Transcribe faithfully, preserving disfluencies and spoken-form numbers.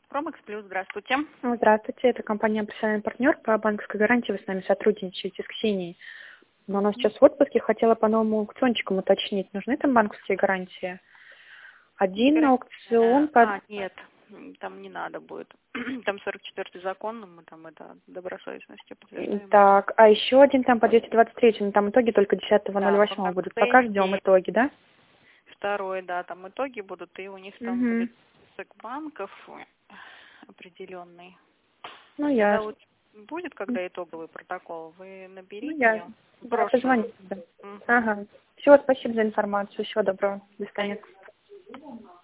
Промекс Плюс, здравствуйте. Здравствуйте, это компания «Профессиональный партнер». По банковской гарантии вы с нами сотрудничаете, с Ксенией. Но она сейчас в отпуске, хотела по новым аукциончикам уточнить, нужны там банковские гарантии? Один аукцион... Под... А, нет, там не надо будет. Там сорок четвёртый закон, мы там это добросовестностью подтверждаем. Так, а еще один там по двести двадцать третьему, но там итоги только десятого ноль восьмого Да, будут. Пока ждем итоги, да? Второй, да, там итоги будут, и у них там Угу. будет список банков определенный. Ну, Когда ясно. вот будет, когда итоговый протокол, вы Ну, наберите ясно. мне. Да, Прошлый. позвоните. Да. Угу. Ага. Всего спасибо за информацию. Всего доброго. До свидания.